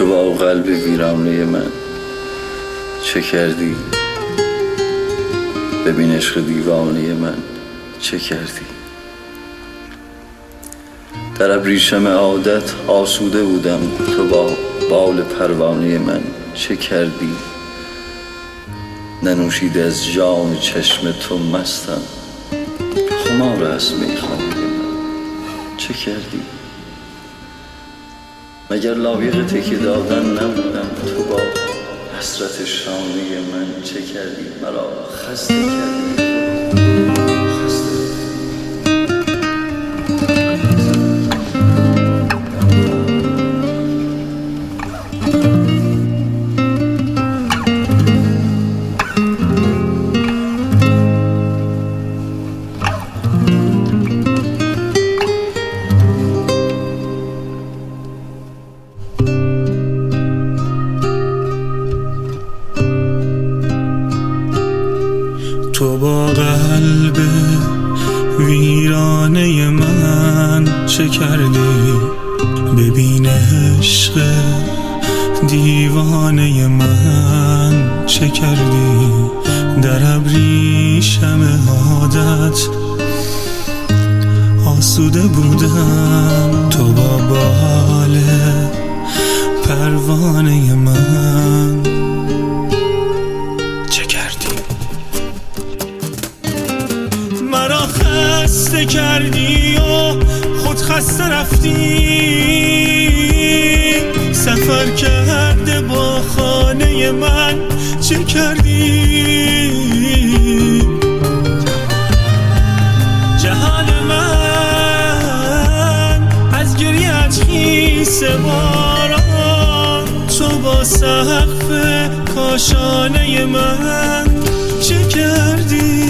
تو با قلب ویرانه من چه کردی؟ ببین عشق دیوانه من چه کردی؟ در ابریشم عادت آسوده بودم، تو با بال پروانه من چه کردی؟ ننوشیده از جام چشم تو مستم، خمار است میخانه من چه کردی؟ مگر لایق تکیه دادن نبودم، تو با حسرت شانه من چه کردی؟ مرا خسته کردی. تو با قلب ویرانه من چه کردی؟ ببین عشق دیوانه من چه کردی؟ در ابریشم عادت آسوده بودم، تو با بال پروانه من چه کردی؟ مرا خسته کردی و خود خسته رفتی، سفر کرده با خانه من چه کردی؟ جهان من از گریه‌ات خیسه باران، تو با سقف کاشانه من چه کردی؟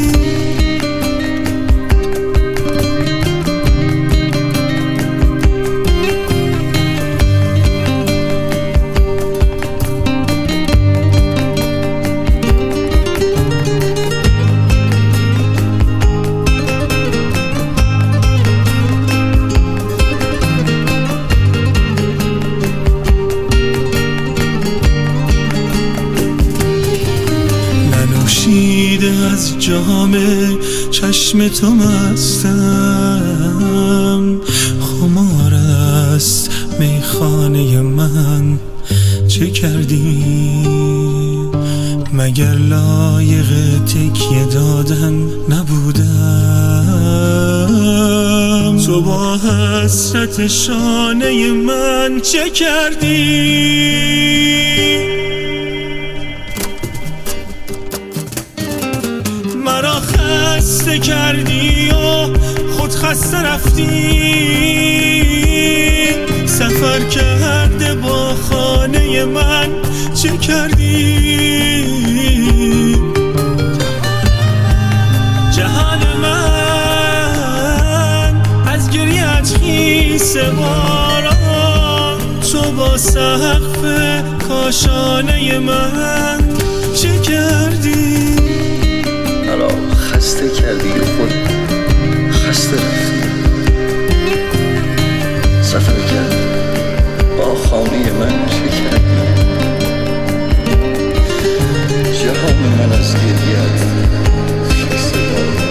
از جام چشم تو مستم، خمار است میخانه من چه کردی؟ مگر لایق تکیه دادن نبودم، تو با حسرت شانه من چه کردی؟ مرا خسته کردی و خود خسته رفتی، سفر کرده با خانه من چه کردی؟ جهان من از گریه‌ات خیسه باران، تو با سقف کاشانه من چه کردی؟ مرا خسته کردی و خود خسته رفتی، سفر کرد با خانه من چه کردی؟ جهان من از گریه‌ات خیسه باران،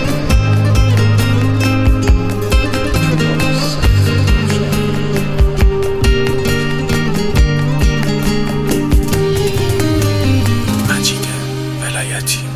مجید ولایتی.